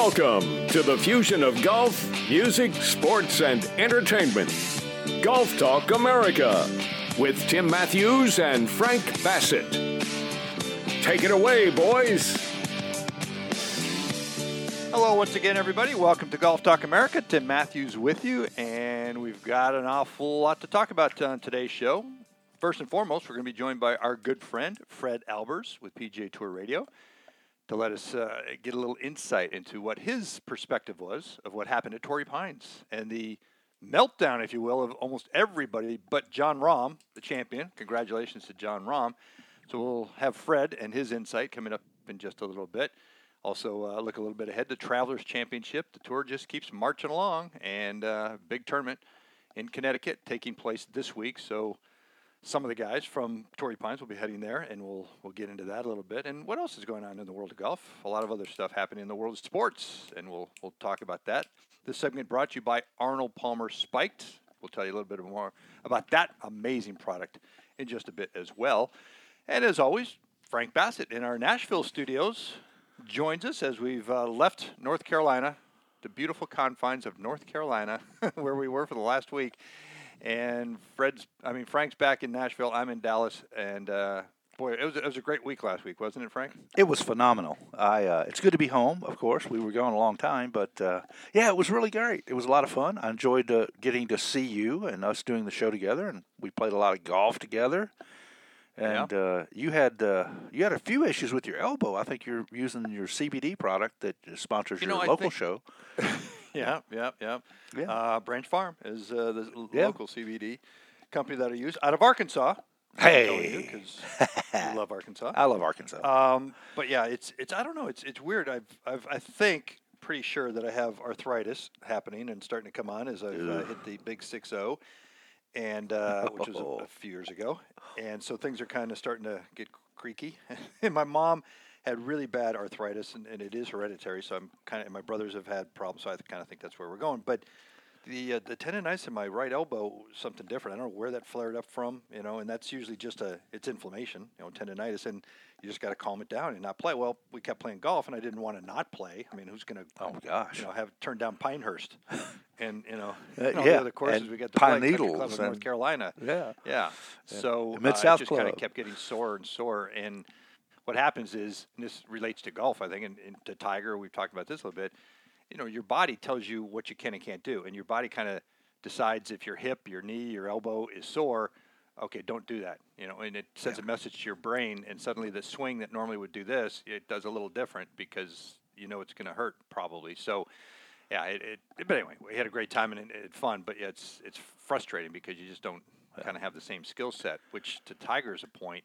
Welcome to the fusion of golf, music, sports, and entertainment. Golf Talk America with Tim Matthews and Frank Bassett. Take it away, boys. Hello once again, everybody. Welcome to Golf Talk America. Tim Matthews with you, and we've got an awful lot to talk about on today's show. First and foremost, we're going to be joined by our good friend, Fred Albers with PGA Tour Radio, to let us get a little insight into what his perspective was of what happened at Torrey Pines and the meltdown, if you will, of almost everybody but Jon Rahm, the champion. Congratulations to Jon Rahm. So we'll have Fred and his insight coming up in just a little bit. Also, look a little bit ahead. The Travelers Championship, the tour just keeps marching along, and big tournament in Connecticut taking place this week. So some of the guys from Torrey Pines will be heading there, and we'll get into that a little bit. And what else is going on in the world of golf? A lot of other stuff happening in the world of sports, and we'll talk about that. This segment brought to you by Arnold Palmer Spiked. We'll tell you a little bit more about that amazing product in just a bit as well. And as always, Frank Bassett in our Nashville studios joins us as we've left North Carolina, the beautiful confines of North Carolina, where we were for the last week. And Frank's back in Nashville. I'm in Dallas, and boy, it was a great week last week, wasn't it, Frank? It was phenomenal. It's good to be home. Of course, we were gone a long time, but yeah, it was really great. It was a lot of fun. I enjoyed getting to see you and us doing the show together, and we played a lot of golf together. And you had a few issues with your elbow. I think you're using your CBD product that sponsors your local show. Yeah. Branch Farm is the local CBD company that I use out of Arkansas. Hey, because you love Arkansas. I love Arkansas. But yeah, it's I don't know. It's weird. I think pretty sure that I have arthritis happening and starting to come on as I've hit the big 6-0, and which was a few years ago, and so things are kind of starting to get creaky. And my mom had really bad arthritis, and it is hereditary. So and my brothers have had problems. So I kind of think that's where we're going. But the tendonitis in my right elbow is something different. I don't know where that flared up from, and that's usually just it's inflammation, tendonitis, and you just got to calm it down and not play. Well, we kept playing golf, and I didn't want to not play. I mean, who's going to, have turned down Pinehurst, and the other courses we got to Pine play, Needles, Club of North Carolina, yeah. So Mid-South just Club kind of kept getting sore and sore, and what happens is, and this relates to golf, I think, and to Tiger, we've talked about this a little bit. Your body tells you what you can and can't do, and your body kind of decides if your hip, your knee, your elbow is sore. Okay, don't do that. And it sends a message to your brain, and suddenly the swing that normally would do this, it does a little different because it's going to hurt probably. So, yeah, but anyway, we had a great time and it fun, but yeah, it's frustrating because you just don't kind of have the same skill set. Which to Tiger's point,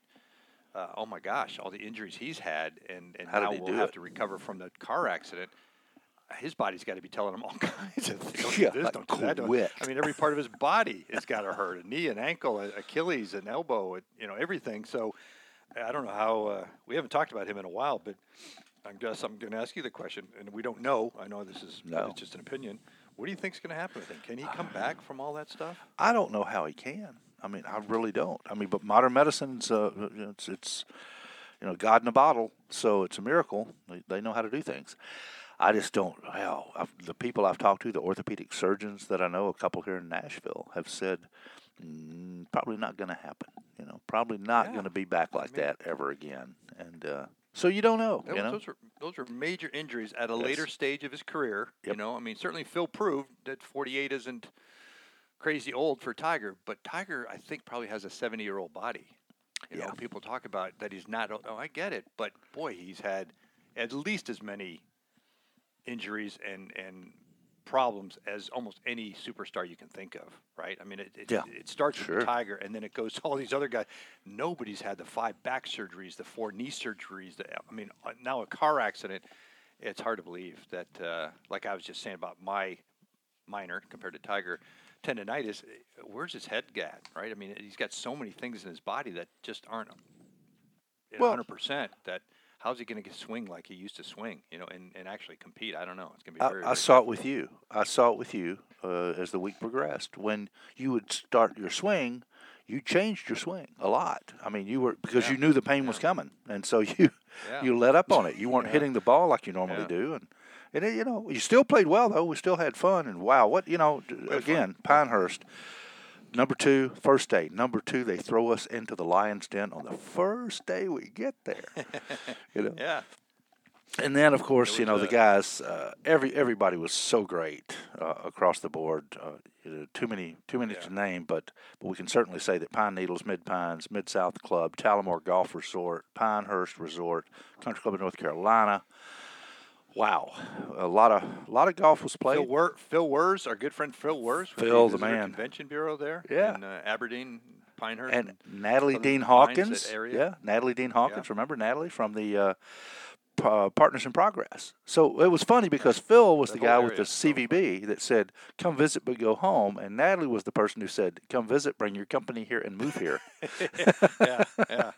oh my gosh, all the injuries he's had, and now we'll have to recover from the car accident. His body's got to be telling him all kinds of things. Don't do this, don't do that. I mean, every part of his body has got to hurt: a knee, an ankle, Achilles, an elbow, everything. So I don't know how. We haven't talked about him in a while, but I guess I'm going to ask you the question, and we don't know. I know this is it's just an opinion. What do you think's going to happen with him? Can he come back from all that stuff? I don't know how he can. I mean, I really don't. I mean, but modern medicine's it's God in a bottle, so it's a miracle. They know how to do things. I just don't. The people I've talked to, the orthopedic surgeons that I know, a couple here in Nashville, have said probably not going to happen. Probably not going to be back like that ever again. And so you don't know. Those are major injuries at a later stage of his career. Yep. I mean, certainly Phil proved that 48 isn't crazy old for Tiger, but Tiger, I think, probably has a 70-year-old body. People talk about that he's not. Oh, I get it, but boy, he's had at least as many injuries and problems as almost any superstar you can think of, right? I mean, it starts with Tiger, and then it goes to all these other guys. Nobody's had the 5 back surgeries, the 4 knee surgeries. Now a car accident. It's hard to believe that, like I was just saying about my minor compared to Tiger, tendonitis, where's his head at, right? I mean, he's got so many things in his body that just aren't 100%. That how's he going to swing like he used to swing, and actually compete? I don't know. It's going to be very, I saw it with you. I saw it with you as the week progressed. When you would start your swing, you changed your swing a lot. I mean, because you knew the pain was coming, and so you let up on it. You weren't hitting the ball like you normally do, And you still played well though. We still had fun, and wow, again, Pinehurst. Number 2, first day. Number 2, they throw us into the Lions' Den on the first day we get there. Yeah. And then, of course, the guys. Everybody was so great across the board. Too many to name, but we can certainly say that Pine Needles, Mid Pines, Mid South Club, Talamore Golf Resort, Pinehurst Resort, Country Club of North Carolina. Wow, a lot of golf was played. Phil Wurz, our good friend Phil Wurz, Phil the man, Convention Bureau there, in Aberdeen, Pinehurst, and Natalie Dean Hawkins. Area. Natalie Dean Hawkins. Remember Natalie from the Partners in Progress. So it was funny because Phil was the guy with the CVB that said, "Come visit, but go home," and Natalie was the person who said, "Come visit, bring your company here, and move here." Yeah.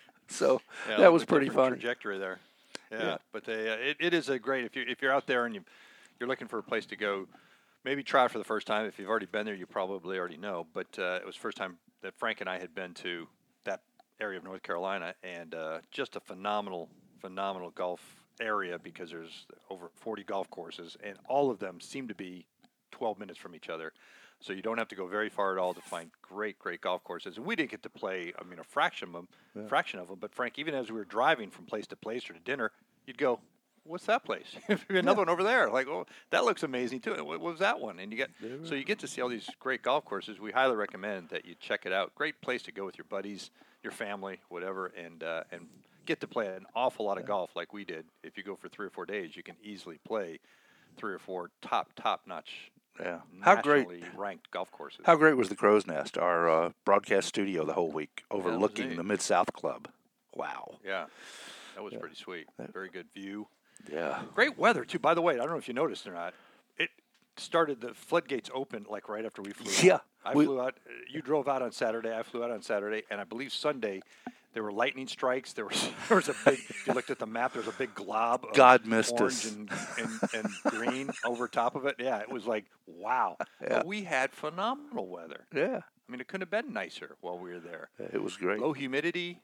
So that was pretty funny. Trajectory there. Yeah. But it is a great if you're out there and you're looking for a place to go, maybe try it for the first time. If you've already been there, you probably already know. But it was the first time that Frank and I had been to that area of North Carolina, and just a phenomenal golf area because there's over 40 golf courses, and all of them seem to be 12 minutes from each other. So you don't have to go very far at all to find great golf courses. And we didn't get to play, a fraction of them. But Frank, even as we were driving from place to place or to dinner, you'd go, "What's that place?" Another one over there. Like, "Oh, that looks amazing too." What was that one? And you get to see all these great golf courses. We highly recommend that you check it out. Great place to go with your buddies, your family, whatever, and get to play an awful lot of golf like we did. If you go for 3 or 4 days, you can easily play 3 or 4 top-notch. Yeah, nationally ranked golf courses. How great was the Crow's Nest, our broadcast studio the whole week, overlooking the Mid South Club? Wow. Yeah, that was pretty sweet. Very good view. Yeah. Great weather too. By the way, I don't know if you noticed or not. It started, the floodgates opened like right after we flew. Yeah. out. I flew out. You drove out on Saturday. I flew out on Saturday, and I believe Sunday there were lightning strikes. There was a big. If you looked at the map, there was a big glob of God missed orange us. and green over top of it. Yeah, it was like wow. Yeah. But we had phenomenal weather. Yeah. I mean, it couldn't have been nicer while we were there. It was great. Low humidity.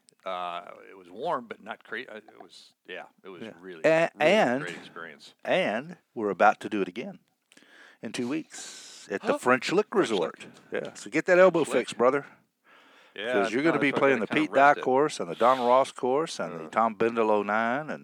It was warm, but not crazy. It was really and a great experience. And we're about to do it again in 2 weeks at the French Lick Resort. Yeah, so get that elbow fixed, brother. Yeah, because you're going to be playing the Pete Dye course and the Don Ross course and the Tom Bindle 09, and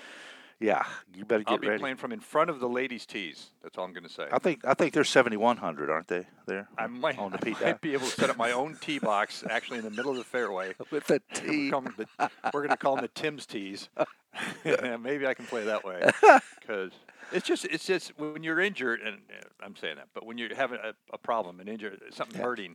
yeah, you better get ready. I'll be playing from in front of the ladies' tees. That's all I'm going to say. I think they're 7,100, aren't they? There, I might on the Pete might be able to set up my own tee box actually in the middle of the fairway with a tee. We're going to call them the Tim's tees. Maybe I can play that way because it's just when you're injured, and I'm saying that, but when you're having a problem, an injury, something hurting.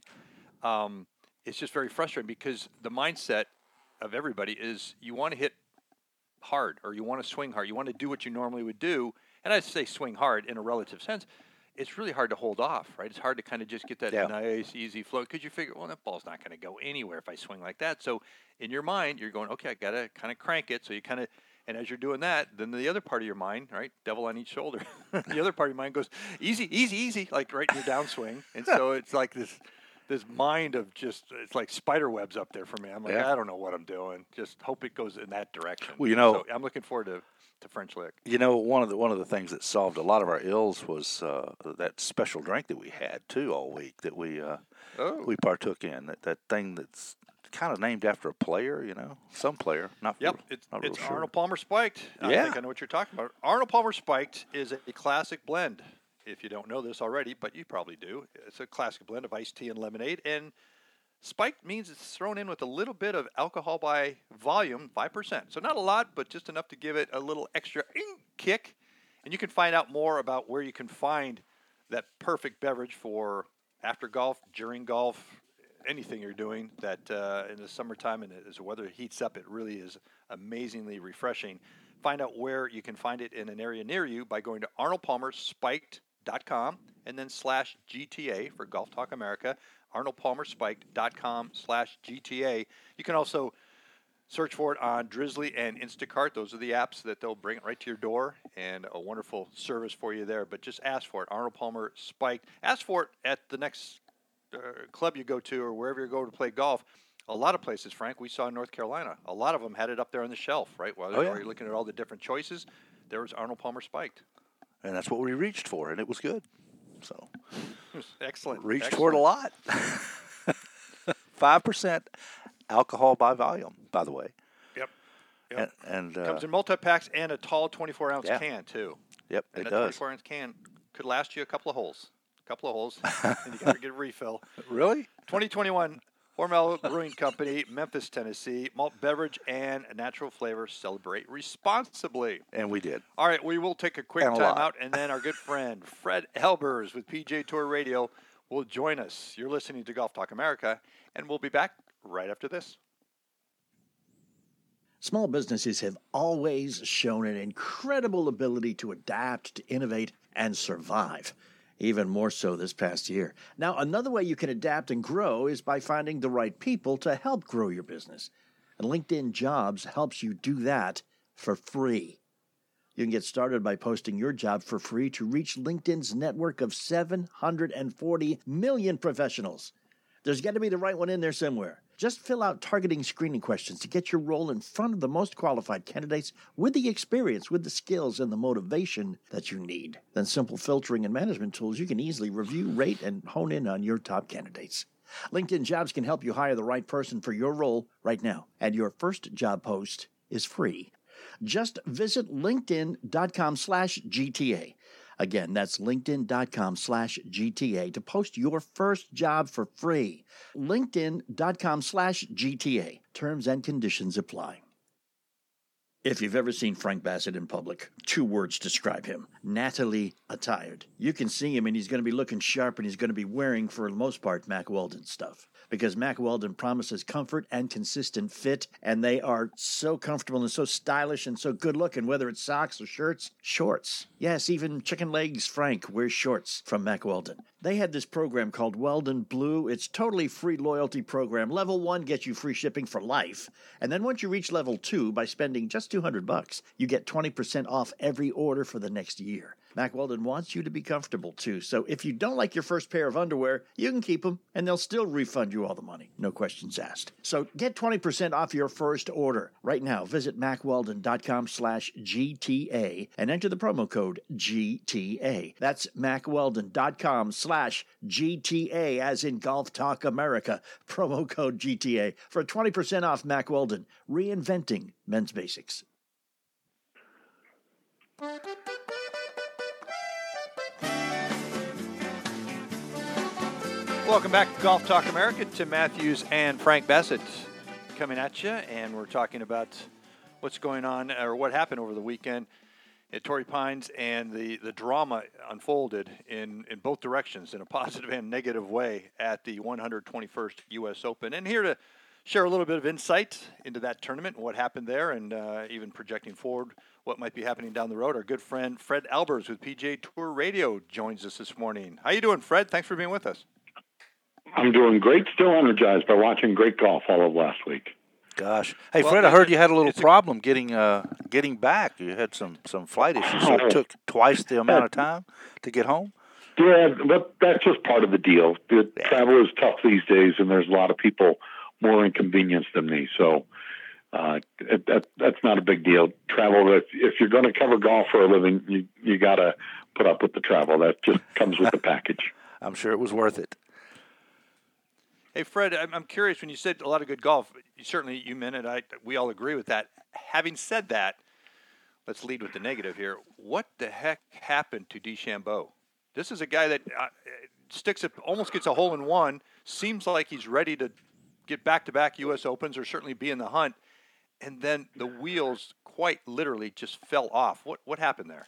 It's just very frustrating because the mindset of everybody is you want to hit hard or you want to swing hard. You want to do what you normally would do. And I say swing hard in a relative sense. It's really hard to hold off, right? It's hard to kind of just get that nice, easy flow because you figure, well, that ball's not going to go anywhere if I swing like that. So in your mind, you're going, okay, I got to kind of crank it. So you kind of, and as you're doing that, then the other part of your mind, right, devil on each shoulder, the other part of your mind goes, easy, easy, easy, like right in your downswing. And so it's like this mind of just, it's like spider webs up there for me. I'm like, I don't know what I'm doing. Just hope it goes in that direction. Well, so I'm looking forward to French Lick. One of the things that solved a lot of our ills was that special drink that we had too all week that we partook in. That thing that's kind of named after a player, some player. It's sure. Arnold Palmer Spiked. I think I know what you're talking about. Arnold Palmer Spiked is a classic blend. If you don't know this already, but you probably do. It's a classic blend of iced tea and lemonade. And spiked means it's thrown in with a little bit of alcohol by volume, 5%. So not a lot, but just enough to give it a little extra kick. And you can find out more about where you can find that perfect beverage for after golf, during golf, anything you're doing that in the summertime and as the weather heats up, it really is amazingly refreshing. Find out where you can find it in an area near you by going to arnoldpalmerspiked.com and then /GTA for Golf Talk America, arnoldpalmerspiked.com/GTA. You can also search for it on Drizzly and Instacart. Those are the apps that they'll bring it right to your door, and a wonderful service for you there. But just ask for it, Arnold Palmer Spiked. Ask for it at the next club you go to or wherever you go to play golf. A lot of places, Frank, we saw in North Carolina, a lot of them had it up there on the shelf, right? While you're looking at all the different choices, there was Arnold Palmer Spiked. And that's what we reached for, and it was good. So, Excellent. Reached for it a lot. 5% alcohol by volume, by the way. Yep. And comes in multi-packs and a tall 24-ounce can, too. Yep, and it that does. 24-ounce can could last you a couple of holes. And you got to get a refill. Really? 2021 Hormel Brewing Company, Memphis, Tennessee. Malt beverage and natural flavor. Celebrate responsibly. And we did. All right, we will take a quick And a time lot. out, and then our good friend Fred Elbers with PGA Tour Radio will join us. You're listening to Golf Talk America, and we'll be back right after this. Small businesses have always shown an incredible ability to adapt, to innovate, and survive. Even more so this past year. Now, another way you can adapt and grow is by finding the right people to help grow your business. And LinkedIn Jobs helps you do that for free. You can get started by posting your job for free to reach LinkedIn's network of 740 million professionals. There's got to be the right one in there somewhere. Just fill out targeting screening questions to get your role in front of the most qualified candidates with the experience, with the skills, and the motivation that you need. Then simple filtering and management tools, you can easily review, rate, and hone in on your top candidates. LinkedIn Jobs can help you hire the right person for your role right now, and your first job post is free. Just visit linkedin.com/GTA. Again, that's linkedin.com/GTA to post your first job for free. LinkedIn.com/GTA. Terms and conditions apply. If you've ever seen Frank Bassett in public, 2 words describe him: Natalie attired. You can see him and he's going to be looking sharp, and he's going to be wearing, for the most part, Mack Weldon stuff. Because Mack Weldon promises comfort and consistent fit, and they are so comfortable and so stylish and so good looking, whether it's socks or shirts, shorts. Yes, even Chicken Legs Frank wears shorts from Mack Weldon. They had this program called Weldon Blue. It's totally free loyalty program. Level 1 gets you free shipping for life. And then once you reach level 2, by spending just $200, you get 20% off every order for the next year. Mack Weldon wants you to be comfortable, too. So if you don't like your first pair of underwear, you can keep them, and they'll still refund you all the money. No questions asked. So get 20% off your first order. Right now, visit MackWeldon.com/GTA and enter the promo code GTA. That's MackWeldon.com/GTA, as in Golf Talk America. Promo code GTA for 20% off Mack Weldon, reinventing men's basics. Welcome back to Golf Talk America. Tim Matthews and Frank Bassett coming at you, and we're talking about what's going on, or what happened over the weekend at Torrey Pines, and the drama unfolded in both directions, in a positive and negative way, at the 121st U.S. Open. And here to share a little bit of insight into that tournament and what happened there, and even projecting forward what might be happening down the road, our good friend Fred Elbers with PGA Tour Radio joins us this morning. How you doing, Fred? Thanks for being with us. I'm doing great. Still energized by watching great golf all of last week. Gosh. Hey, Well, Fred, I heard you had a little problem getting back. You had some flight issues, so it took twice the amount of time to get home? Yeah, but that's just part of the deal. The travel is tough these days, and there's a lot of people more inconvenienced than me. So that's not a big deal. Travel, if you're going to cover golf for a living, you got to put up with the travel. That just comes with the package. I'm sure it was worth it. Hey, Fred, I'm curious, when you said a lot of good golf, you meant it. We all agree with that. Having said that, let's lead with the negative here. What the heck happened to DeChambeau? This is a guy that almost gets a hole in one, seems like he's ready to get back-to-back U.S. Opens or certainly be in the hunt, and then the wheels quite literally just fell off. What happened there?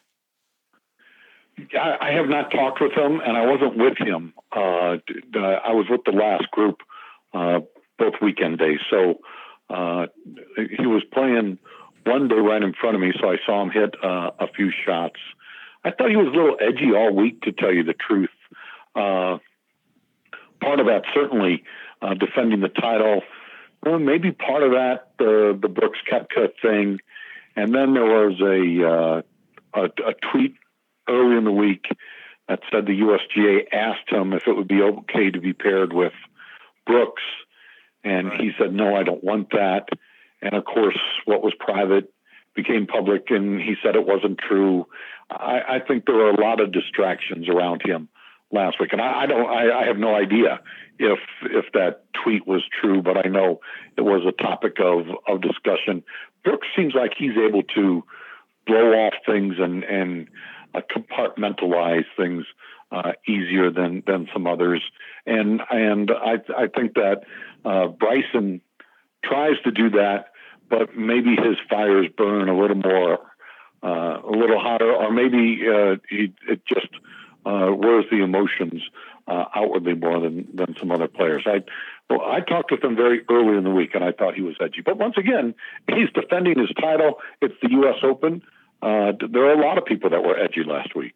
I have not talked with him, and I wasn't with him. I was with the last group both weekend days. So he was playing one day right in front of me, so I saw him hit a few shots. I thought he was a little edgy all week, to tell you the truth. Part of that, certainly, defending the title. Well, maybe part of that, the Brooks Koepka thing. And then there was a tweet early in the week that said the USGA asked him if it would be okay to be paired with Brooks. And he said, no, I don't want that. And, of course, what was private became public and he said it wasn't true. I think there were a lot of distractions around him last week, and I have no idea if that tweet was true, but I know it was a topic of discussion. Brooks seems like he's able to blow off things and compartmentalize things easier than some others, and I think that Bryson tries to do that, but maybe his fires burn a little more, a little hotter, or maybe it just wears the emotions outwardly more than some other players. I talked with him very early in the week, and I thought he was edgy. But once again, he's defending his title. It's the U.S. Open. There are a lot of people that were edgy last week.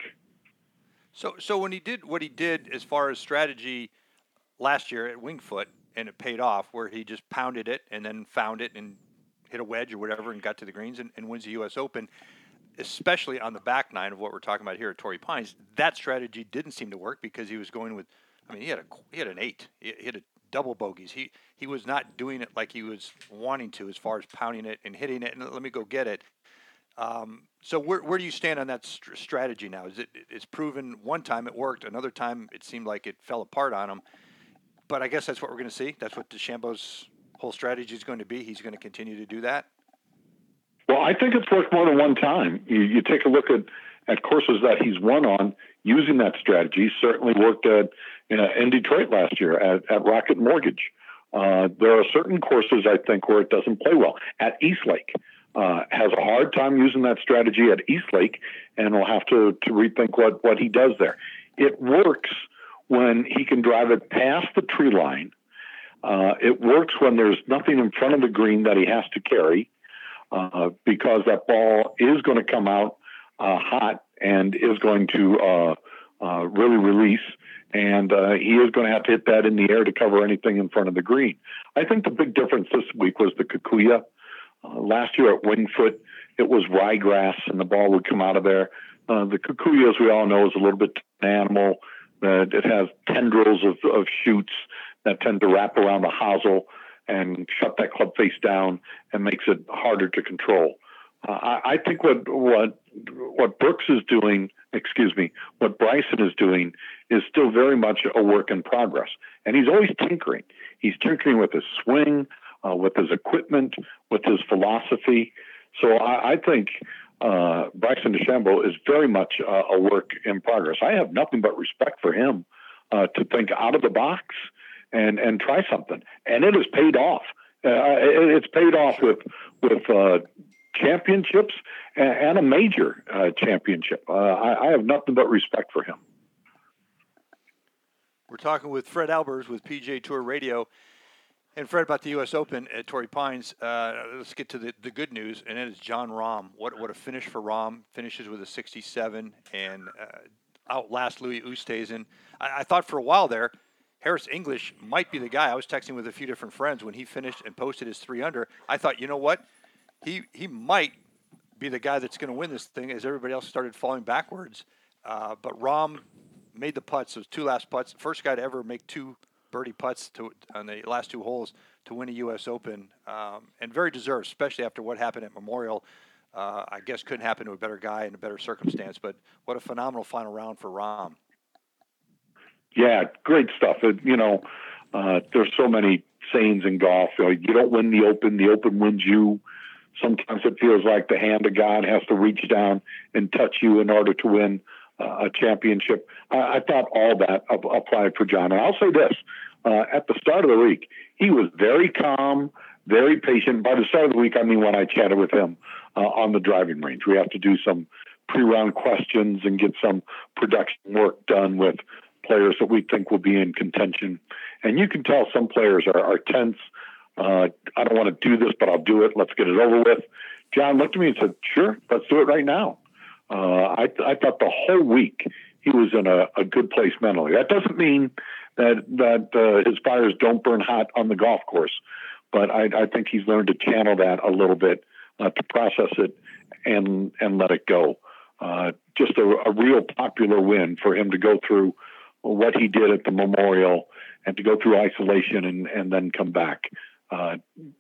So when he did what he did as far as strategy last year at Winged Foot, and it paid off, where he just pounded it and then found it and hit a wedge or whatever and got to the greens and wins the U.S. Open, especially on the back nine of what we're talking about here at Torrey Pines, that strategy didn't seem to work because he was going with, I mean, he had an 8. He hit a double bogeys. He was not doing it like he was wanting to as far as pounding it and hitting it and let me go get it. So where do you stand on that strategy now? It's proven one time it worked, another time it seemed like it fell apart on him. But I guess that's what we're going to see. That's what DeChambeau's whole strategy is going to be. He's going to continue to do that. Well, I think it's worked more than one time. You take a look at courses that he's won on using that strategy. Certainly worked in Detroit last year at Rocket Mortgage. There are certain courses, I think, where it doesn't play well. At Eastlake, has a hard time using that strategy at Eastlake, and will have to rethink what he does there. It works when he can drive it past the tree line. It works when there's nothing in front of the green that he has to carry, because that ball is going to come out hot and is going to really release, and he is going to have to hit that in the air to cover anything in front of the green. I think the big difference this week was the Kikuyu. Last year at Winged Foot, it was ryegrass, and the ball would come out of there. The Kikuyu, as we all know, is a little bit animal. It has tendrils of shoots that tend to wrap around the hosel and shut that club face down and makes it harder to control. I think what Brooks is doing, what Bryson is doing is still very much a work in progress. And he's always tinkering. He's tinkering with his swing, with his equipment, with his philosophy. So I think Bryson DeChambeau is very much a work in progress. I have nothing but respect for him to think out of the box and try something. And it has paid off. It's paid off with championships and a major championship. I have nothing but respect for him. We're talking with Fred Albers with PGA Tour Radio. And Fred, about the U.S. Open at Torrey Pines, let's get to the good news, and it is Jon Rahm. What a finish for Rahm. Finishes with a 67 and outlast Louis Oosthuizen. I thought for a while there, Harris English might be the guy. I was texting with a few different friends when he finished and posted his 3 under. I thought, you know what? He might be the guy that's going to win this thing as everybody else started falling backwards. But Rahm made the putts. Those 2 last putts. First guy to ever make 2 birdie putts on the last 2 holes to win a U.S. Open, and very deserved, especially after what happened at Memorial. I guess couldn't happen to a better guy in a better circumstance, but what a phenomenal final round for Rahm. Yeah, great stuff. There's so many sayings in golf. You don't win the Open wins you. Sometimes it feels like the hand of God has to reach down and touch you in order to win a championship. I thought all that applied for John. And I'll say this, at the start of the week, he was very calm, very patient. By the start of the week, I mean when I chatted with him on the driving range. We have to do some pre-round questions and get some production work done with players that we think will be in contention. And you can tell some players are tense. I don't want to do this, but I'll do it. Let's get it over with. John looked at me and said, sure, let's do it right now. I thought the whole week he was in a good place mentally. That doesn't mean that his fires don't burn hot on the golf course, but I think he's learned to channel that a little bit, to process it and let it go. Just a real popular win for him to go through what he did at the Memorial and to go through isolation and then come back.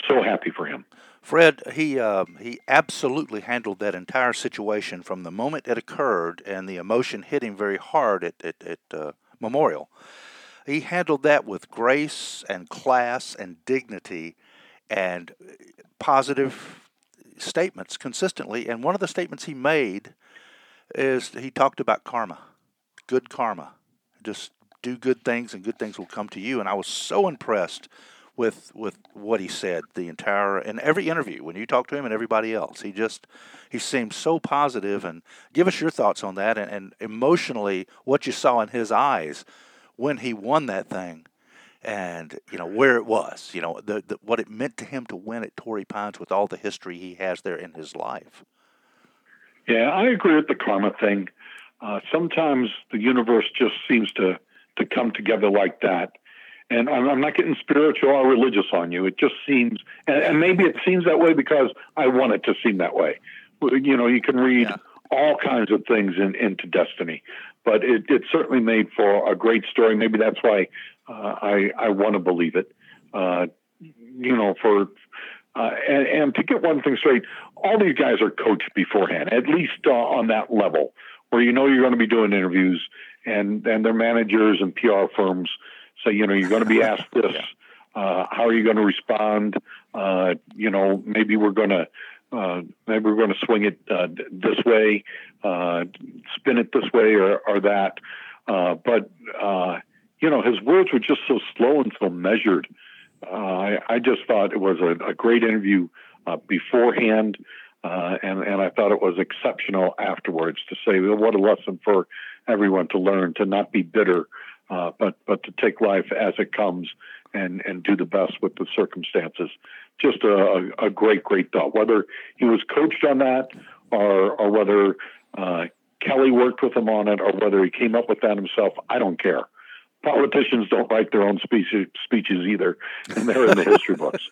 so happy for him. Fred, he absolutely handled that entire situation from the moment it occurred, and the emotion hit him very hard at Memorial. He handled that with grace and class and dignity and positive statements consistently. And one of the statements he made is he talked about karma, good karma. Just do good things and good things will come to you. And I was so impressed with what he said in every interview when you talk to him and everybody else. He seemed so positive. And give us your thoughts on that and emotionally what you saw in his eyes when he won that thing, and where it was, what it meant to him to win at Torrey Pines with all the history he has there in his life. Yeah, I agree with the karma thing. Sometimes the universe just seems to come together like that. And I'm not getting spiritual or religious on you. It just seems, and maybe it seems that way because I want it to seem that way. You can read all kinds of things into Destiny, but it certainly made for a great story. Maybe that's why I want to believe it. And to get one thing straight, all these guys are coached beforehand, at least on that level, where you're going to be doing interviews, and their managers and PR firms say, you're going to be asked this. How are you going to respond? Maybe we're going to swing it this way, spin it this way or that. But his words were just so slow and so measured. I just thought it was a great interview beforehand, and I thought it was exceptional afterwards to say, well, what a lesson for everyone to learn, to not be bitter, but to take life as it comes and do the best with the circumstances. Just a great thought. Whether he was coached on that or whether Kelly worked with him on it or whether he came up with that himself, I don't care. Politicians don't write their own speeches either, and they're in the history books.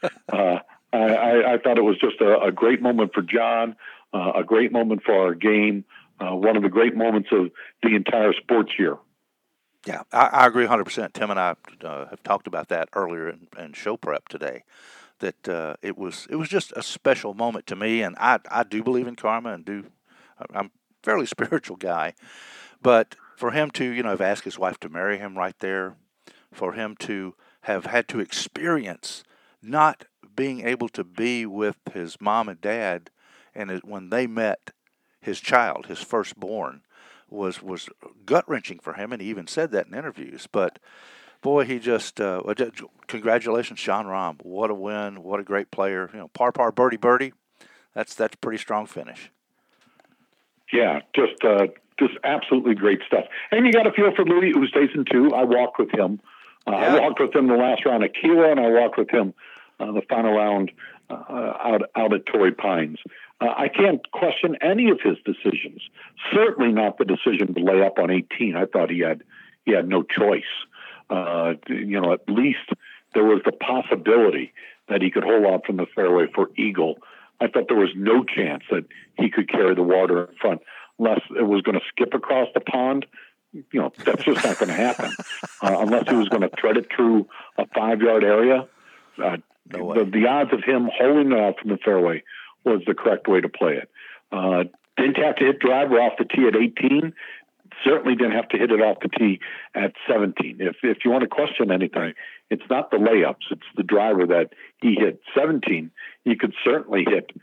I thought it was just a great moment for John, a great moment for our game, one of the great moments of the entire sports year. Yeah, I agree 100%. Tim and I have talked about that earlier in show prep today, that it was just a special moment to me, and I do believe in karma, and I'm a fairly spiritual guy, but for him to have asked his wife to marry him right there, for him to have had to experience not being able to be with his mom and dad, and when they met his child, his firstborn, was gut-wrenching for him, and he even said that in interviews. But boy, he just congratulations, Jon Rahm. What a win! What a great player! Par birdie. That's a pretty strong finish. Yeah, just absolutely great stuff. And you got to feel for Louis Oosthuizen too. I walked with him. I walked with him the last round at Kiowa, and I walked with him the final round out at Torrey Pines. I can't question any of his decisions. Certainly not the decision to lay up on 18. I thought he had no choice. At least there was the possibility that he could hold off from the fairway for eagle. I thought there was no chance that he could carry the water in front unless it was going to skip across the pond. That's just not going to happen unless he was going to thread it through a 5-yard area. No way. The odds of him holding it out from the fairway was the correct way to play it. Didn't have to hit driver off the tee at 18. Certainly didn't have to hit it off the tee at 17. If you want to question anything, it's not the layups. It's the driver that he hit. 17, he could certainly hit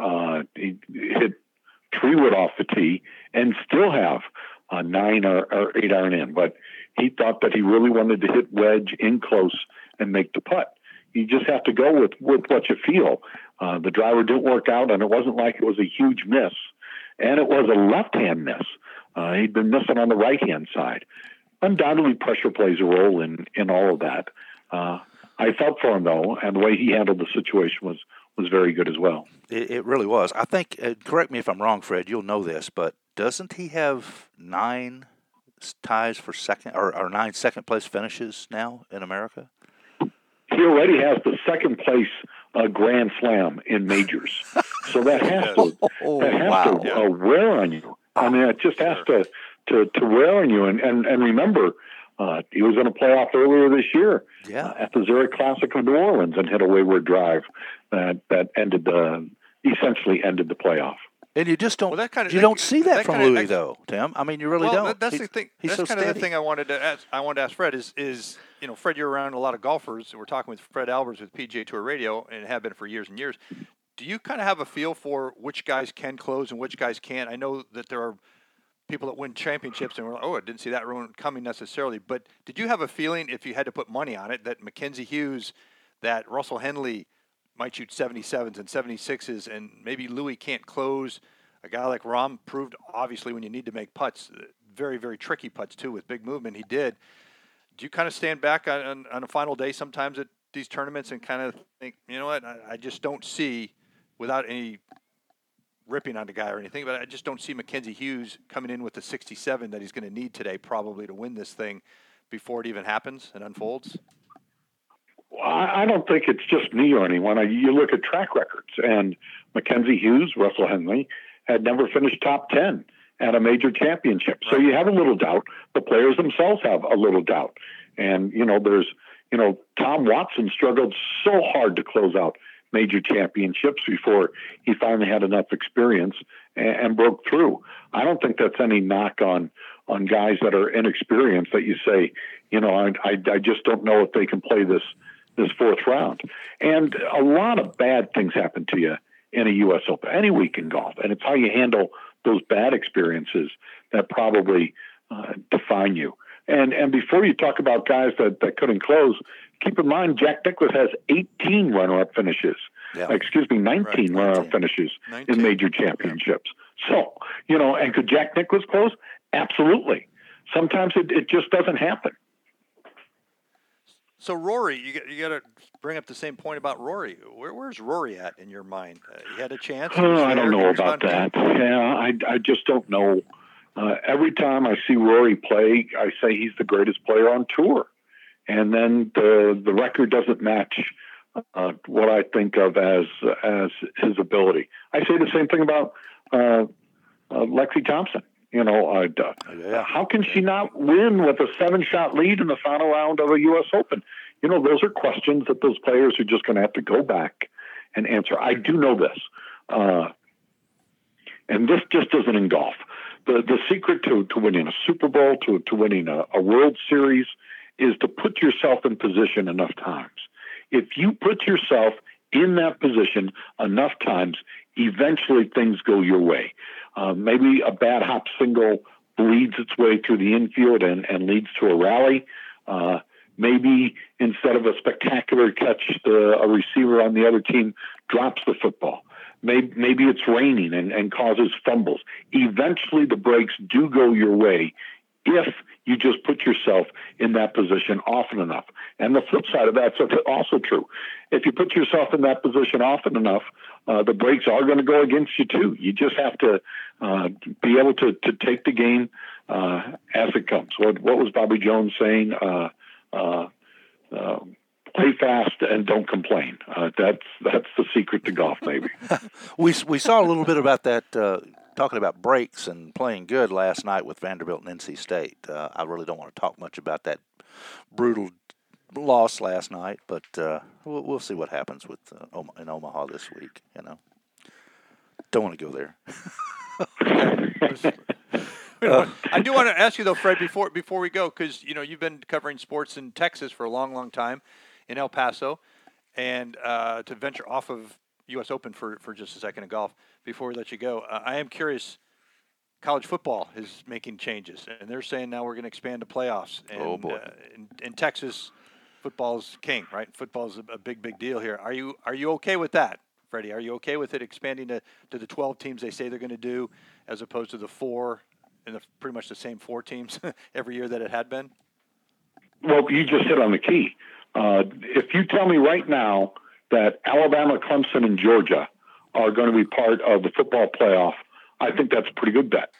Treewood off the tee and still have a 9 or 8 iron in. But he thought that he really wanted to hit wedge in close and make the putt. You just have to go with what you feel. The driver didn't work out, and it wasn't like it was a huge miss. And it was a left-hand miss. He'd been missing on the right-hand side. Undoubtedly, pressure plays a role in all of that. I felt for him, though, and the way he handled the situation was very good as well. It really was. I think, correct me if I'm wrong, Fred, you'll know this, but doesn't he have 9 ties for second or 9 second-place finishes now in America? He already has the second-place Grand Slam in majors. So that has to wear on you. I mean, it just has to wear on you. And remember, He was in a playoff earlier this year Yeah. at the Zurich Classic of New Orleans and hit a wayward drive that essentially ended the playoff. And you just don't. Well, that kinda- you that- don't see that that from kinda- Louis, though, Tim. I mean, you really Well, don't. that's the thing. He's That's so kind of the steady. thing I wanted to ask Fred is Fred, you're around a lot of golfers. We're talking with Fred Albers with PGA Tour Radio and have been for years and years. Do you kind of have a feel for which guys can close and which guys can't? I know that there are people that win championships and we're like, oh, I didn't see that one coming necessarily. But did you have a feeling, if you had to put money on it, that Mackenzie Hughes, that Russell Henley might shoot 77s and 76s, and maybe Louis can't close? A guy like Rahm proved, obviously, when you need to make putts, very, very tricky putts, too, with big movement, he did. Do you kind of stand back on a final day sometimes at these tournaments and kind of think, you know what, I just don't see, without any ripping on the guy or anything, but I just don't see Mackenzie Hughes coming in with the 67 that he's going to need today probably to win this thing before it even happens and unfolds? Well, I don't think it's just me or anyone. You look at track records, and Mackenzie Hughes, Russell Henley, had never finished top 10 at a major championship. So you have a little doubt. The players themselves have a little doubt. And, Tom Watson struggled so hard to close out major championships before he finally had enough experience and broke through. I don't think that's any knock on guys that are inexperienced that you say, I just don't know if they can play this fourth round. And a lot of bad things happen to you in a U.S. Open, any week in golf. And it's how you handle those bad experiences that probably define you. And before you talk about guys that couldn't close, keep in mind Jack Nicklaus has 18 runner-up finishes. Yeah. 19 runner-up finishes 19. in major championships. So, and could Jack Nicklaus close? Absolutely. Sometimes it just doesn't happen. So Rory, you got to bring up the same point about Rory. Where's Rory at in your mind? He had a chance. I don't know about that. Yeah, I just don't know. Every time I see Rory play, I say he's the greatest player on tour, and then the record doesn't match what I think of as his ability. I say the same thing about Lexi Thompson. How can she not win with a 7-shot lead in the final round of a U.S. Open? Those are questions that those players are just going to have to go back and answer. I do know this, and this just isn't in golf. The secret to winning a Super Bowl, to winning a World Series, is to put yourself in position enough times. If you put yourself in that position enough times, eventually things go your way. Maybe a bad hop single bleeds its way through the infield and leads to a rally. Maybe instead of a spectacular catch, a receiver on the other team drops the football. Maybe it's raining and causes fumbles. Eventually the breaks do go your way if you just put yourself in that position often enough. And the flip side of that's also true. If you put yourself in that position often enough, the breaks are going to go against you too. You just have to be able to take the game as it comes. What was Bobby Jones saying? Play fast and don't complain. That's the secret to golf, maybe. We saw a little bit about that, talking about breaks and playing good last night with Vanderbilt and NC State. I really don't want to talk much about that brutal loss last night, but we'll see what happens with in Omaha this week. Don't want to go there. I do want to ask you though, Fred, before we go, because you've been covering sports in Texas for a long, long time, in El Paso, and to venture off of U.S. Open for just a second of golf before we let you go, I am curious. College football is making changes, and they're saying now we're going to expand to playoffs. And, oh boy! In Texas, football's king, right? Football's a big deal here. Are you okay with that, Freddie? Are you okay with it expanding to the 12 teams they say they're going to do, as opposed to the 4 and pretty much the same 4 teams every year that it had been? Well, you just hit on the key. If you tell me right now that Alabama, Clemson, and Georgia are going to be part of the football playoff, I think that's a pretty good bet.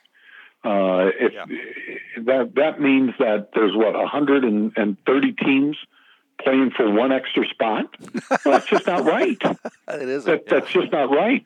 That means that there's 130 teams playing for one extra spot. Well, that's just not right. That's just not right.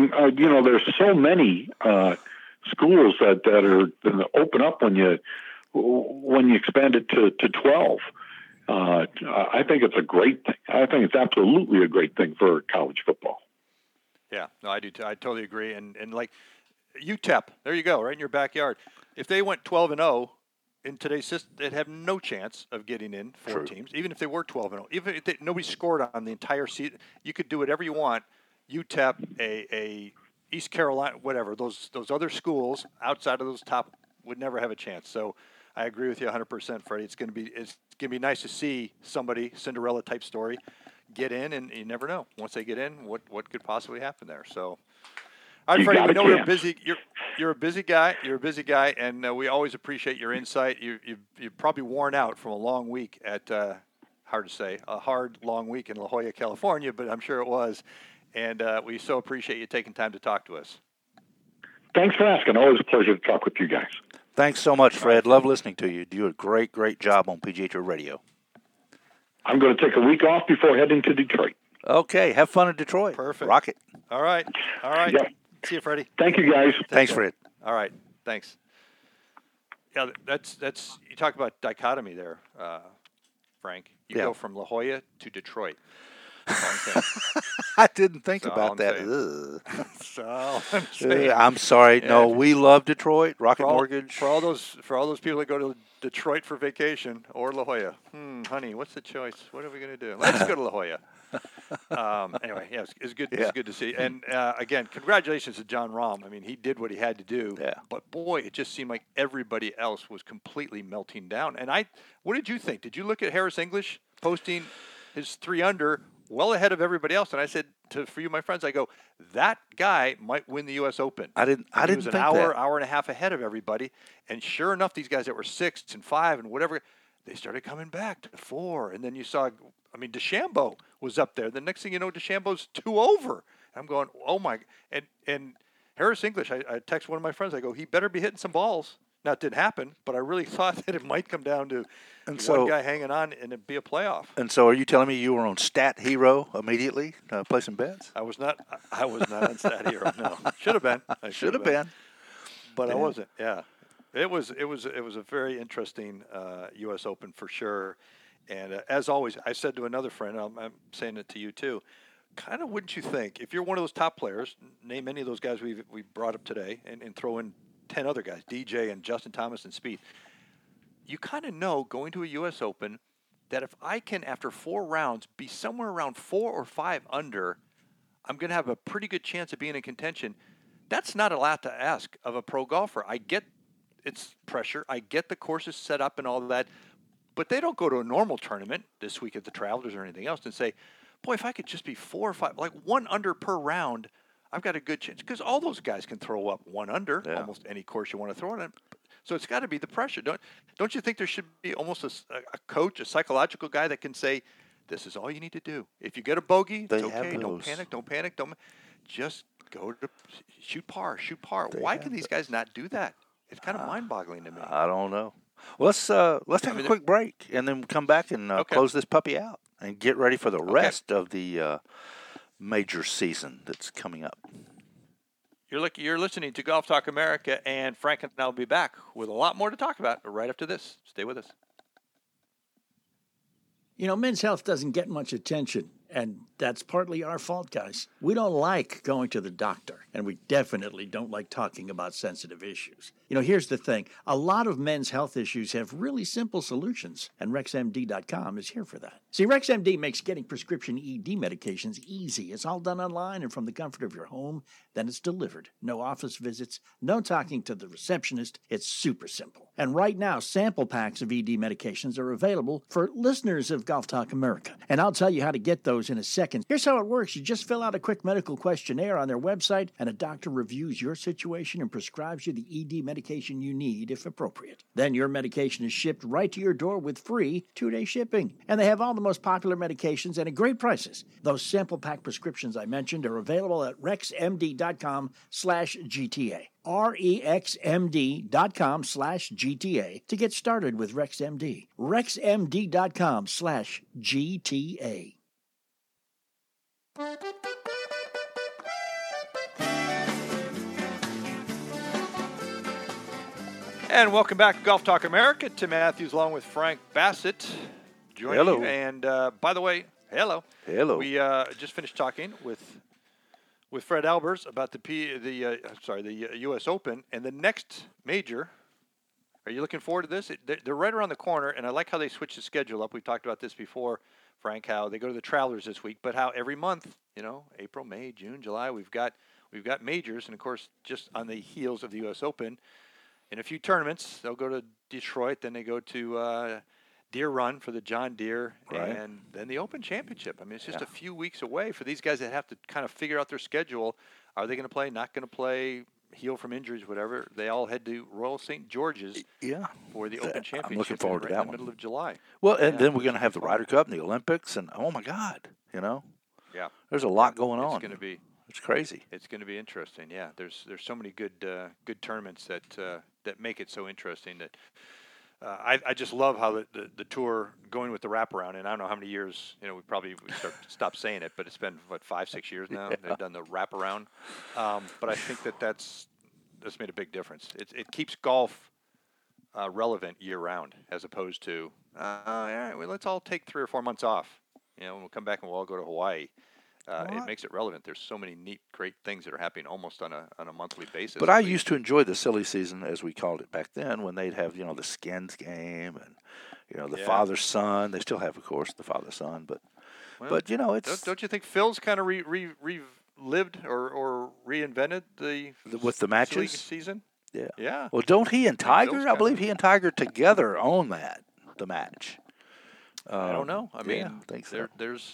There's so many schools that are going to open up when when you expand it to 12. I think it's a great thing. I think it's absolutely a great thing for college football. Yeah, no, I do too. I totally agree. And like UTEP, there you go, right in your backyard. If they went 12-0 in today's system, they'd have no chance of getting in 4 teams, even if they were 12-0. Even if nobody scored on the entire season, you could do whatever you want. UTEP, a East Carolina, whatever, those other schools outside of those top would never have a chance. So I agree with you 100%, Freddie. It's going to be nice to see somebody, Cinderella type story, get in, and you never know. Once they get in, what could possibly happen there. So, all right, Freddie, we know you're busy. You're a busy guy. You're a busy guy, and we always appreciate your insight. You're probably worn out from a long week at hard to say, a hard long week in La Jolla, California, but I'm sure it was. And we so appreciate you taking time to talk to us. Thanks for asking. Always a pleasure to talk with you guys. Thanks so much, Fred. Love listening to you. You do a great job on PGA Tour Radio. I'm going to take a week off before heading to Detroit. Okay. Have fun in Detroit. Perfect. Rock it. All right. Yep. See you, Freddie. Thank you, guys. Thanks, Fred. All right. Thanks. Yeah, that's you talk about dichotomy there, Frank. You go from La Jolla to Detroit. I didn't think about that. I'm sorry. No, we love Detroit. Rocket Mortgage. For all those people that go to Detroit for vacation or La Jolla. Honey, what's the choice? What are we going to do? Let's go to La Jolla. Anyway, yeah, it's good. Yeah. It's good to see. And again, congratulations to John Rahm. I mean, he did what he had to do. Yeah. But boy, it just seemed like everybody else was completely melting down. And what did you think? Did you look at Harris English posting his 3 under? Well ahead of everybody else, and I said for you, my friends, I go, that guy might win the U.S. Open. I didn't think that. He was an hour and a half ahead of everybody, and sure enough, these guys that were 6 and 5 and whatever, they started coming back to 4, and then you saw, DeChambeau was up there. The next thing you know, DeChambeau's 2 over. I'm going, oh my, and Harris English, I text one of my friends, I go, he better be hitting some balls. Now, it didn't happen, but I really thought that it might come down to one guy hanging on and it'd be a playoff. And so are you telling me you were on Stat Hero immediately, placing bets? I was not on Stat Hero, no. Should have been. I should have been. But I wasn't, yeah. It was a very interesting U.S. Open for sure. And as always, I said to another friend, I'm saying it to you too, kind of wouldn't you think, if you're one of those top players, name any of those guys we brought up today and throw in 10 other guys, DJ and Justin Thomas and Spieth, you kind of know going to a U.S. Open that if I can, after 4 rounds, be somewhere around 4 or 5 under, I'm going to have a pretty good chance of being in contention. That's not a lot to ask of a pro golfer. I get it's pressure. I get the courses set up and all of that, but they don't go to a normal tournament this week at the Travelers or anything else and say, boy, if I could just be 4 or 5, like 1 under per round, I've got a good chance, because all those guys can throw up 1 under almost any course you want to throw it in. So it's got to be the pressure. Don't you think there should be almost a coach, a psychological guy that can say, this is all you need to do. If you get a bogey, it's okay. Don't panic. Just go to shoot par. Why can these guys not do that? It's kind of mind-boggling to me. I don't know. Well, let's take a quick break and then come back and close this puppy out and get ready for the rest of the major season that's coming up. You're listening to Golf Talk America, and Frank and I will be back with a lot more to talk about right after this. Stay with us. Men's health doesn't get much attention, and that's partly our fault, guys. We don't like going to the doctor, and we definitely don't like talking about sensitive issues. Here's the thing. A lot of men's health issues have really simple solutions, and RexMD.com is here for that. See, RexMD makes getting prescription ED medications easy. It's all done online and from the comfort of your home. Then it's delivered. No office visits, no talking to the receptionist. It's super simple. And right now, sample packs of ED medications are available for listeners of Golf Talk America. And I'll tell you how to get those in a second. Here's how it works. You just fill out a quick medical questionnaire on their website, and a doctor reviews your situation and prescribes you the ED medication you need if appropriate. Then your medication is shipped right to your door with free 2-day shipping. And they have all the most popular medications and at great prices. Those sample pack prescriptions I mentioned are available at RexMD.com/GTA. REXMD.com/GTA to get started with RexMD. RexMD.com/GTA. And welcome back to Golf Talk America. Tim Matthews along with Frank Bassett joining Hello. you. And by the way, hello. Hello. We just finished talking with Fred Albers about the U.S. Open and the next major. Are you looking forward to this? They're right around the corner, and I like how they switch the schedule up. We've talked about this before, Frank, how they go to the Travelers this week, but how every month, April, May, June, July, we've got majors, and of course, just on the heels of the U.S. Open, in a few tournaments, they'll go to Detroit, then they go to Deer Run for the John Deere, Right. and then the Open Championship. I mean, it's just a few weeks away for these guys that have to kind of figure out their schedule. Are they going to play, not going to play, heal from injuries, whatever? They all head to Royal St. George's for the Open Championship. I'm looking forward to right that in the one. middle of July. Well, and then we're going to have the Ryder Cup and the Olympics, and oh my God, Yeah. there's a lot going on. It's going to be. It's crazy. It's going to be interesting. Yeah, there's so many good tournaments that make it so interesting that I just love how the tour going with the wraparound. And I don't know how many years we stopped saying it, but it's been 5-6 years now they've done the wraparound. But I think that's made a big difference. It keeps golf relevant year round as opposed to all right, well, let's all take 3 or 4 months off. And we'll come back and we'll all go to Hawaii. It makes it relevant. There's so many neat, great things that are happening almost on a monthly basis. But I used to enjoy the silly season, as we called it back then, when they'd have the skins game and the father-son. They still have, of course, the father-son, but it's don't you think Phil's kind of relived or reinvented with the matches silly season? Yeah. Yeah. Well, don't he and Phil's Tiger? I believe he and Tiger together own the match. I don't know. I mean, I think so.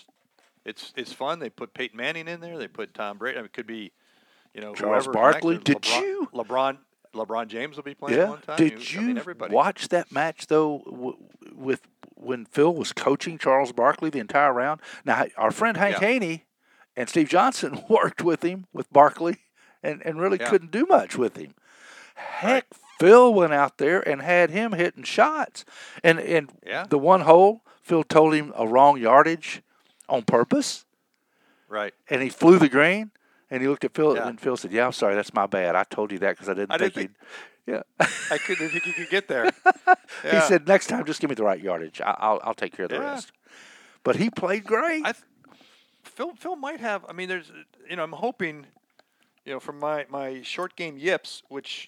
It's fun. They put Peyton Manning in there. They put Tom Brady. I mean, it could be, Charles whoever Barkley. next. Did LeBron James will be playing one time. Did you watch that match though? With when Phil was coaching Charles Barkley the entire round. Now our friend Hank Haney and Steve Johnson worked with him with Barkley, and really couldn't do much with him. Heck, Phil went out there and had him hitting shots, and the one hole Phil told him a wrong yardage on purpose. Right. And he flew the green, and he looked at Phil, and Phil said, "Yeah, I'm sorry, that's my bad. I told you that because I didn't think you'd." Yeah. I couldn't think you could get there. He said, "Next time, just give me the right yardage. I'll take care of the rest." But he played great. Phil might have. I mean, there's. I'm hoping. From my short game yips, which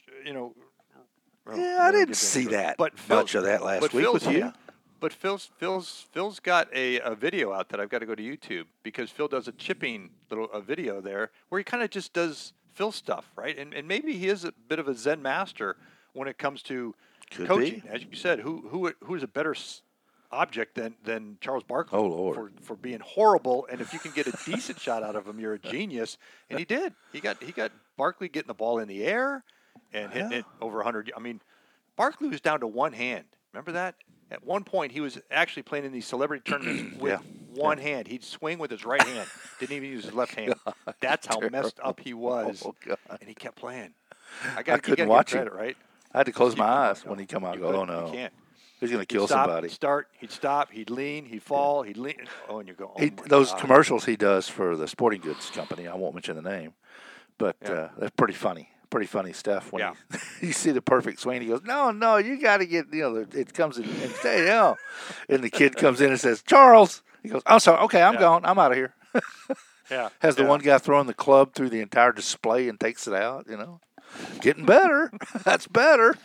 I didn't see that much of that last week with you. But Phil's got a video out that I've got to go to YouTube because Phil does a chipping a video there where he kind of just does Phil stuff, right? And maybe he is a bit of a Zen master when it comes to coaching. As you said, who's a better object than Charles Barkley? Oh Lord, for being horrible. And if you can get a decent shot out of him, you're a genius. And he did. He got Barkley getting the ball in the air and hitting it over 100. I mean, Barkley was down to one hand. Remember that? At one point, he was actually playing in these celebrity tournaments with one hand. He'd swing with his right hand. Didn't even use his left hand. That's how messed up he was. Oh, God. And he kept playing. I couldn't watch credit, him. Right? I had to close my eyes when he come out and go, "Oh, no. You can't. He's going to kill somebody." He'd stop, he'd lean, he'd fall, he'd lean. Oh, and you go, those commercials he does for the sporting goods company, I won't mention the name, but they're pretty funny. Pretty funny stuff when you see the perfect swing. He goes, no, you got to get, it comes in and stay down. And the kid comes in and says, "Charles." He goes, "I'm sorry. Okay, I'm gone. I'm out of here." Has the one guy throwing the club through the entire display and takes it out, Getting better. That's better.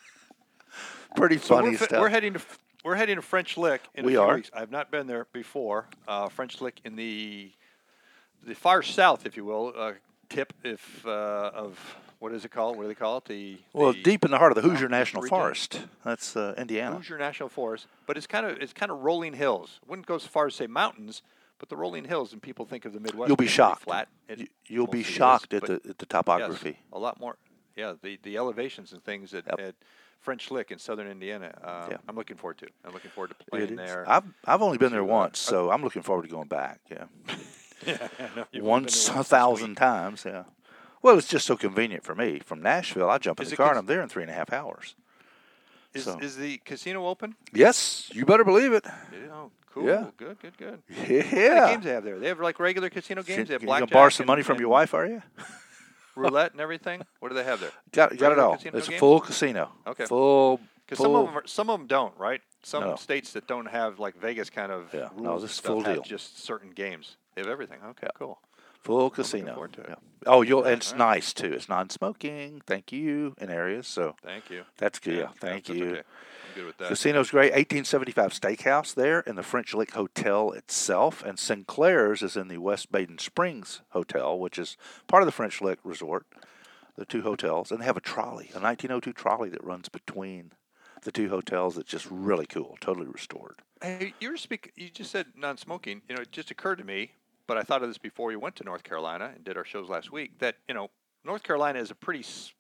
Pretty funny stuff. We're heading to French Lick in a few weeks. I've not been there before. French Lick in the far south, if you will, tip of what is it called? What do they call it? Deep in the heart of the Hoosier National Forest. That's Indiana. Hoosier National Forest, but it's kind of rolling hills. Wouldn't go so far as say mountains, but the rolling hills, and people think of the Midwest. You'll be shocked. Flat. You'll be shocked at the topography. Yes, a lot more. Yeah, the elevations and things at French Lick in southern Indiana. I'm looking forward to. I'm looking forward to playing there. I've only been there once, so I'm looking forward to going back. Yeah. Once 1,000 times. Yeah. Well, it's just so convenient for me. From Nashville, I jump in the car and I'm there in 3.5 hours. Is the casino open? Yes, you better believe it. Yeah, cool. Yeah. Good. Yeah. What kind of games they have there? They have like regular casino games. They have blackjack. You gonna borrow some money from your wife, are you? roulette and everything? What do they have there? Got it Regular all. casino It's a games? full casino. Okay. Full. Because full- some of them don't, right? Some No. states that don't have like Vegas kind of Yeah. rules No, and this is stuff full have deal. just certain games. They have everything. Okay, Yeah. cool. Full looking casino. forward to it. Yeah. Oh, and it's All right. nice too. It's non-smoking. Thank you in areas. So Thank you. that's good. Yeah, thank that's you. Okay. I'm good with that. Casino's great. 1875 Steakhouse there in the French Lick Hotel itself, and Sinclair's is in the West Baden Springs Hotel, which is part of the French Lick Resort. The two hotels, and they have a trolley, a 1902 trolley that runs between the two hotels. That's just really cool. Totally restored. Hey, you just said non-smoking. You know, it just occurred to me, but I thought of this before we went to North Carolina and did our shows last week. That North Carolina is a pretty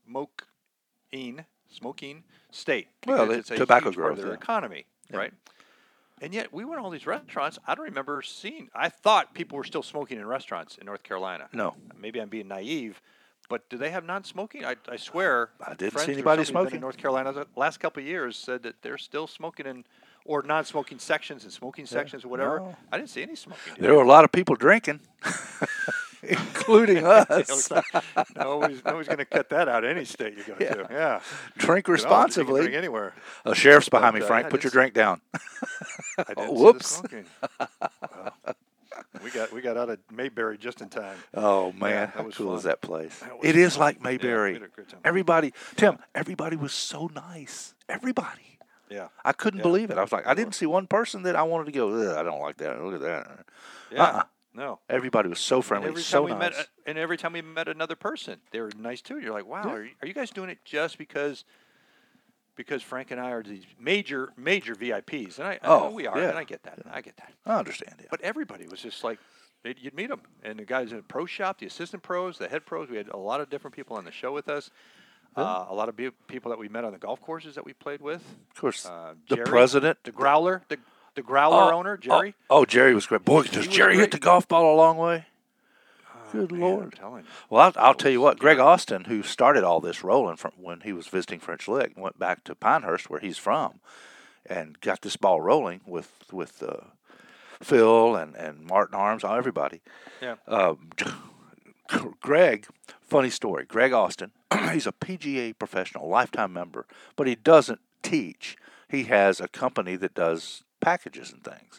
smoking state. Well, because it's a tobacco huge part of growth, their yeah. economy, Yeah. right? And yet we went to all these restaurants. I don't remember seeing. I thought people were still smoking in restaurants in North Carolina. No, Maybe I'm being naive, but do they have non-smoking? I swear. I didn't friends see or anybody somebody who's been smoking. in North Carolina the last couple of years said that they're still smoking in or non-smoking sections and smoking sections or whatever. no. I didn't see any smoking. there were a lot of people drinking, including us. Nobody's going to cut that out any state you go to. Yeah. Drink You can responsibly. drink anywhere. A sheriff's behind me, But, Frank. yeah, I Put your didn't drink down. I didn't see the Whoops. smoking. Well, we got out of Mayberry just in time. Oh man, that how was cool is fun. that place? That was It is fun. like Yeah, we Mayberry. had a great time. Everybody, Tim, everybody was so nice. Everybody. Yeah. I couldn't Yeah. believe it. I was like, They I didn't see one person that I wanted to go, "Ugh, I don't like that. Look at that. Yeah. No. Everybody was so friendly, And so nice. every time we met another person, they were nice too. You're like, wow, Yeah. are you guys doing it just because Frank and I are these major VIPs? And I know we are, yeah. and I get that. I get that. I understand. Yeah. But everybody was just like, you'd meet them, and the guys in the pro shop, the assistant pros, the head pros. We had a lot of different people on the show with us. A lot of people that we met on the golf courses that we played with. Of course, Jerry, the president, the Growler, the Growler owner, Jerry. Oh, Jerry was great. Boy, does was Jerry great. hit the golf ball a long way? Good Man, Lord. I'm telling you. Well, I'll tell you was what. Greg scary. Austin, who started all this rolling from when he was visiting French Lick, went back to Pinehurst, where he's from, and got this ball rolling with Phil and Martin Arms, everybody. Yeah. Greg, funny story. Greg Austin, he's a PGA professional, lifetime member, but he doesn't teach. He has a company that does packages and things.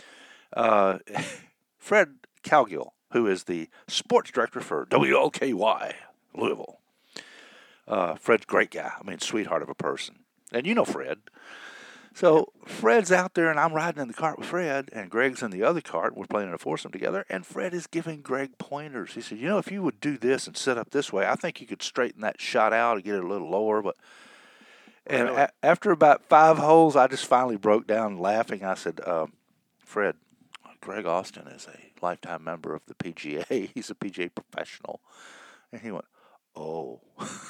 Fred Cowgill, who is the sports director for WLKY Louisville. Fred's a great guy. I mean, sweetheart of a person. And you know Fred. So Fred's out there, and I'm riding in the cart with Fred, and Greg's in the other cart. We're playing in a foursome together, and Fred is giving Greg pointers. He said, if you would do this and set up this way, I think you could straighten that shot out and get it a little lower. And Really? after about 5 holes, I just finally broke down laughing. I said, Fred, Greg Austin is a lifetime member of the PGA. He's a PGA professional. And he went, oh.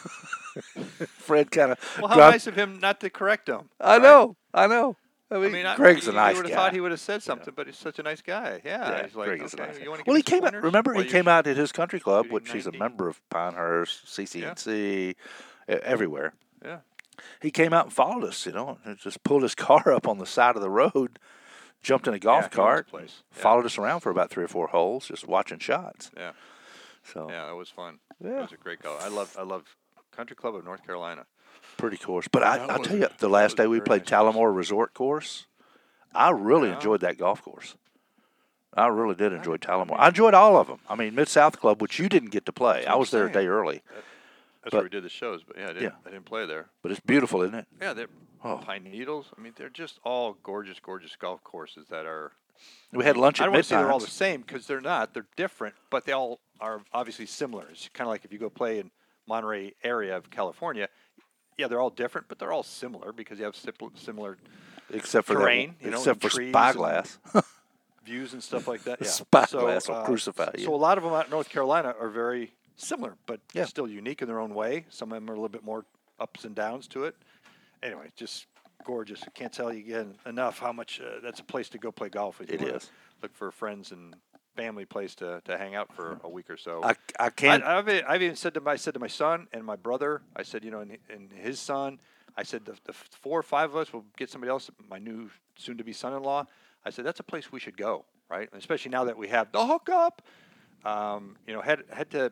Fred kind of. Well, how nice of him not to correct him. I right? know. I mean, I mean, Greg's a you nice would have guy. thought he would have said something, but he's such a nice guy. Yeah, Yeah, he's like, Greg is a okay, nice guy. you want to Well, he give me came some out. pointers? Remember, Well, he you came should- out at his country club, shooting which he's a 90. member of Pinehurst, CCNC, everywhere. Yeah. He came out and followed us, and just pulled his car up on the side of the road, jumped in a golf he knows the cart, place. Yeah. followed us around for about 3 or 4 holes, just watching shots. Yeah, So yeah, it was fun. Yeah. It was a great golf. I love Country Club of North Carolina. pretty course. But That I'll was tell you, a- the that last was day a we very played nice course. Talamore Resort Course, I really Yeah. enjoyed that golf course. I really did enjoy Talamore. I enjoyed all of them. I mean, Mid-South Club, which you didn't get to play. That's what I I'm was there a saying. day early. That's But- where we did the shows, but yeah, I didn't play there. But it's beautiful, isn't it? Yeah, they're Oh. Pine Needles. I mean, they're just all gorgeous golf courses that are. We had lunch I at don't want to say they're all the Mid-Pines. same because they're not. They're different, but they all are obviously similar. It's kind of like if you go play in Monterey area of California. Yeah, they're all different, but they're all similar because you have similar Except for terrain, that, you know, except for and trees Spyglass. views and stuff like that. Yeah. Spyglass will crucify you. So a lot of them out in North Carolina are very similar, but Yeah. still unique in their own way. Some of them are a little bit more ups and downs to it. Anyway, just gorgeous. I can't tell you again enough how much that's a place to go play golf. If you It wanna is. Look for friends and family place to hang out for a week or so. I can't. I've even said to my son and my brother. I said, and his son. I said the 4 or 5 of us will get somebody else. My new soon-to-be son-in-law. I said that's a place we should go, right? And especially now that we have the hookup. Head to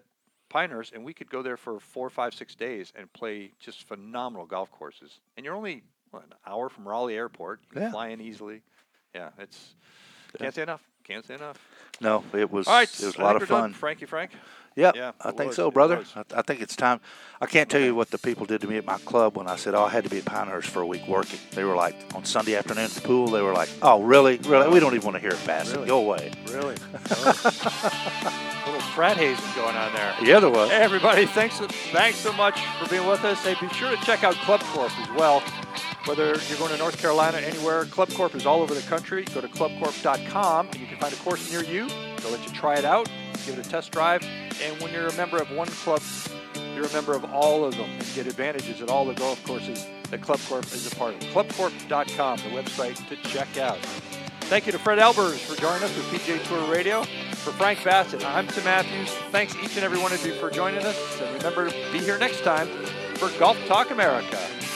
Pinehurst, and we could go there for 4, 5, 6 days and play just phenomenal golf courses. And you're only an hour from Raleigh Airport. You can fly in easily. Yeah, it's can't say enough. Can't say enough. No, it was. All right, it was a lot of fun. Frankie Frank. Yep, Yeah, I think was. so, It brother. was. I think it's time. I can't tell you what the people did to me at my club when I said, I had to be at Pinehurst for a week working. They were like, on Sunday afternoon at the pool, they were like, oh, really? Really? We don't even want to hear it, Bassett. Really? Go away. Really? Little frat hazing going on there. Yeah, there was. Hey, everybody, thanks so much for being with us. Hey, be sure to check out Club Corp as well. Whether you're going to North Carolina, anywhere, Club Corp is all over the country. Go to clubcorp.com, and you can find a course near you. They'll let you try it out, give it a test drive. And when you're a member of one club, you're a member of all of them and get advantages at all the golf courses that Club Corp is a part of. Clubcorp.com, the website to check out. Thank you to Fred Albers for joining us with PGA Tour Radio. For Frank Bassett, I'm Tim Matthews. Thanks each and every one of you for joining us. And remember to be here next time for Golf Talk America.